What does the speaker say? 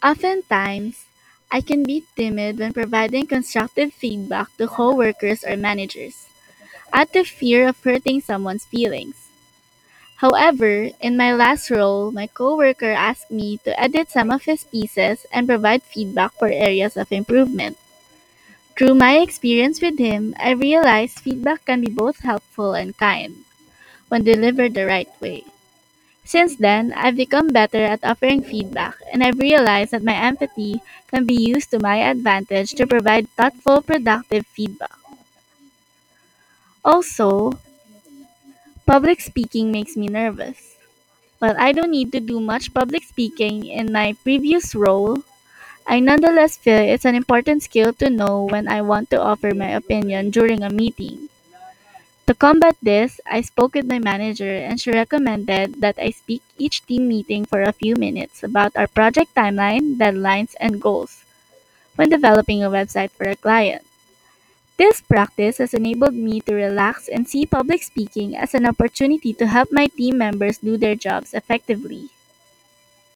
Oftentimes, I can be timid when providing constructive feedback to coworkers or managers, out of fear of hurting someone's feelings. However, in my last role, my coworker asked me to edit some of his pieces and provide feedback for areas of improvement. Through my experience with him, I realized feedback can be both helpful and kind when delivered the right way. Since then, I've become better at offering feedback, and I've realized that my empathy can be used to my advantage to provide thoughtful, productive feedback. Also, public speaking makes me nervous. While I don't need to do much public speaking in my previous role, I nonetheless feel it's an important skill to know when I want to offer my opinion during a meeting. To combat this, I spoke with my manager and she recommended that I speak each team meeting for a few minutes about our project timeline, deadlines, and goals when developing a website for a client. This practice has enabled me to relax and see public speaking as an opportunity to help my team members do their jobs effectively.